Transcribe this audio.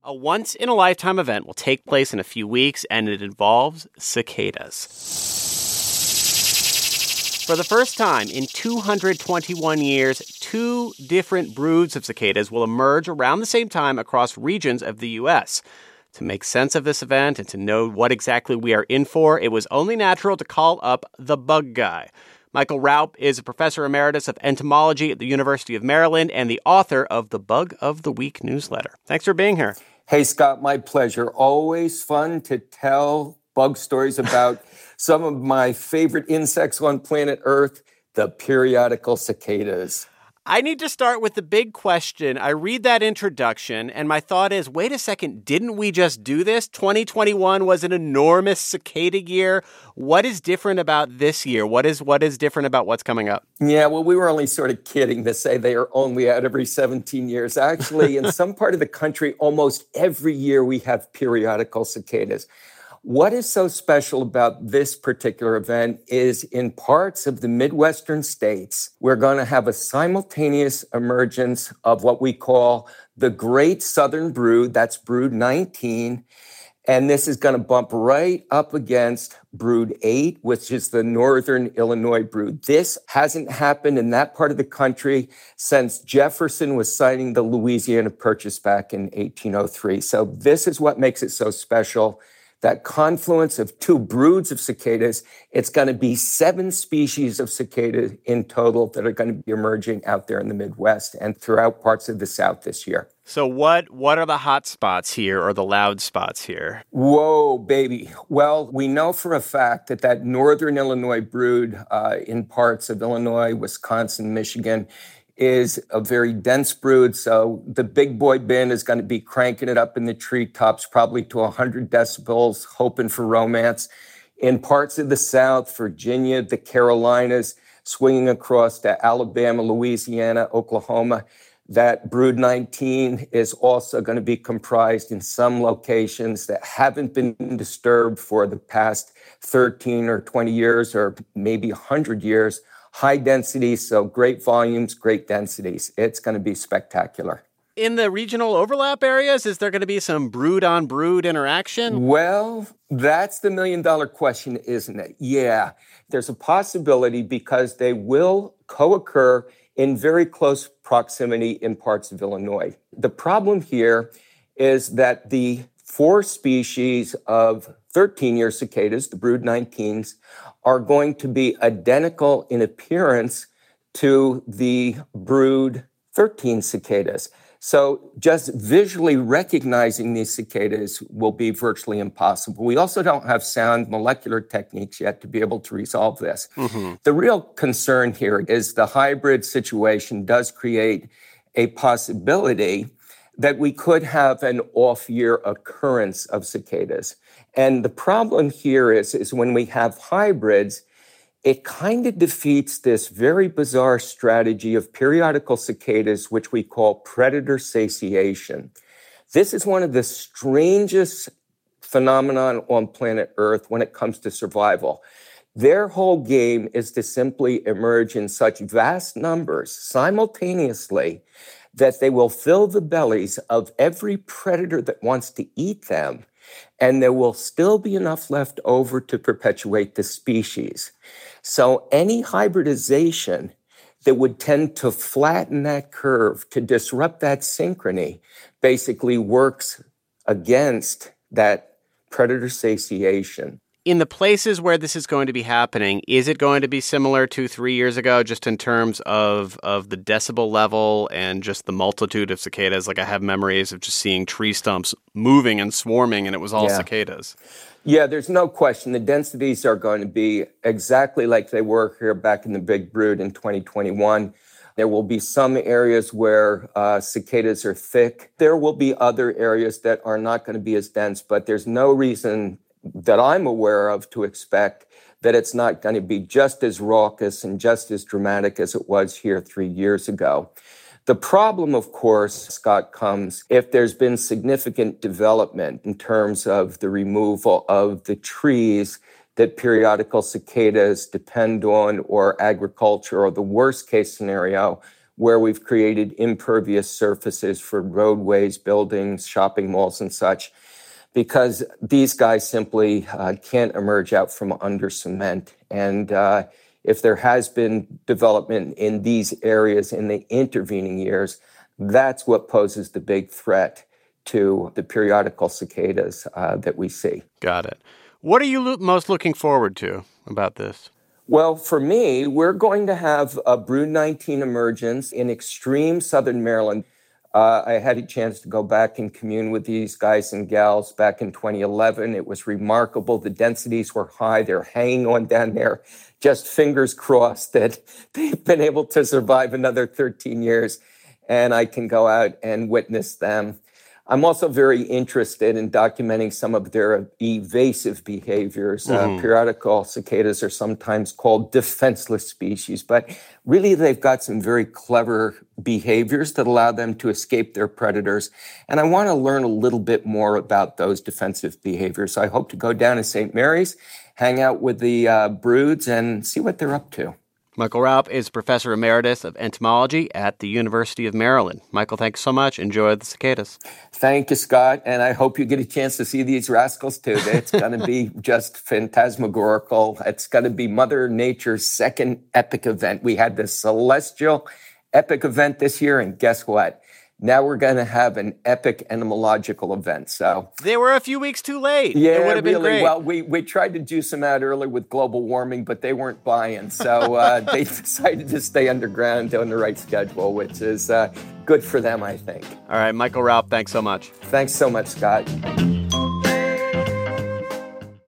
A once-in-a-lifetime event will take place in a few weeks, and it involves cicadas. For the first time in 221 years, two different broods of cicadas will emerge around the same time across regions of the U.S. To make sense of this event and to know what exactly we are in for, it was only natural to call up the bug guy. Michael Raupp is a professor emeritus of entomology at the University of Maryland and the author of the Bug of the Week newsletter. Thanks for being here. Hey, Scott, my pleasure. Always fun to tell bug stories about some of my favorite insects on planet Earth, the periodical cicadas. I need to start with the big question. I read that introduction, and my thought is, wait a second, didn't we just do this? 2021 was an enormous cicada year. What is different about this year? What is different about what's coming up? Yeah, well, we were only sort of kidding to say they are only out every 17 years. Actually, in some part of the country, almost every year we have periodical cicadas. What is so special about this particular event is in parts of the Midwestern states, we're going to have a simultaneous emergence of what we call the Great Southern Brood. That's Brood 19. And this is going to bump right up against Brood 8, which is the Northern Illinois brood. This hasn't happened in that part of the country since Jefferson was signing the Louisiana Purchase back in 1803. So this is what makes it so special. That confluence of two broods of cicadas, it's going to be 7 species of cicada in total that are going to be emerging out there in the Midwest and throughout parts of the South this year. So what are the hot spots here or the loud spots here? Whoa, baby. Well, we know for a fact that Northern Illinois brood in parts of Illinois, Wisconsin, Michigan, is a very dense brood, so the big boy bin is going to be cranking it up in the treetops, probably to 100 decibels, hoping for romance. In parts of the South, Virginia, the Carolinas, swinging across to Alabama, Louisiana, Oklahoma, that Brood 19 is also going to be comprised in some locations that haven't been disturbed for the past 13 or 20 years or maybe 100 years. High density, so great volumes, great densities. It's going to be spectacular. In the regional overlap areas, is there going to be some brood-on-brood interaction? Well, that's the million-dollar question, isn't it? Yeah, there's a possibility because they will co-occur in very close proximity in parts of Illinois. The problem here is that the 4 species of 13-year cicadas, the Brood 19s, are going to be identical in appearance to the Brood 13 cicadas. So just visually recognizing these cicadas will be virtually impossible. We also don't have sound molecular techniques yet to be able to resolve this. Mm-hmm. The real concern here is the hybrid situation does create a possibility that we could have an off-year occurrence of cicadas. And the problem here is when we have hybrids, it kind of defeats this very bizarre strategy of periodical cicadas, which we call predator satiation. This is one of the strangest phenomenon on planet Earth when it comes to survival. Their whole game is to simply emerge in such vast numbers simultaneously that they will fill the bellies of every predator that wants to eat them, and there will still be enough left over to perpetuate the species. So any hybridization that would tend to flatten that curve, to disrupt that synchrony, basically works against that predator satiation. In the places where this is going to be happening, is it going to be similar to 3 years ago, just in terms of the decibel level and just the multitude of cicadas? Like I have memories of just seeing tree stumps moving and swarming, and it was all cicadas. Yeah, there's no question. The densities are going to be exactly like they were here back in the Big Brood in 2021. There will be some areas where cicadas are thick. There will be other areas that are not going to be as dense, but there's no reason that I'm aware of to expect that it's not going to be just as raucous and just as dramatic as it was here 3 years ago. The problem, of course, Scott, comes if there's been significant development in terms of the removal of the trees that periodical cicadas depend on, or agriculture, or the worst case scenario, where we've created impervious surfaces for roadways, buildings, shopping malls, and such, because these guys simply can't emerge out from under cement. And if there has been development in these areas in the intervening years, that's what poses the big threat to the periodical cicadas that we see. Got it. What are you most looking forward to about this? Well, for me, we're going to have a Brood 19 emergence in extreme southern Maryland. I had a chance to go back and commune with these guys and gals back in 2011. It was remarkable. The densities were high. They're hanging on down there. Just fingers crossed that they've been able to survive another 13 years and I can go out and witness them. I'm also very interested in documenting some of their evasive behaviors. Periodical cicadas are sometimes called defenseless species, but really they've got some very clever behaviors that allow them to escape their predators. And I want to learn a little bit more about those defensive behaviors. So I hope to go down to St. Mary's, hang out with the broods, and see what they're up to. Michael Raupp is Professor Emeritus of Entomology at the University of Maryland. Michael, thanks so much. Enjoy the cicadas. Thank you, Scott. And I hope you get a chance to see these rascals, too. It's going to be just phantasmagorical. It's going to be Mother Nature's second epic event. We had this celestial epic event this year, and guess what? Now we're going to have an epic entomological event. So they were a few weeks too late. Yeah, it would have been great. Well, we tried to juice them out early with global warming, but they weren't buying. So they decided to stay underground on the right schedule, which is good for them, I think. All right, Michael Raupp, thanks so much. Thanks so much, Scott.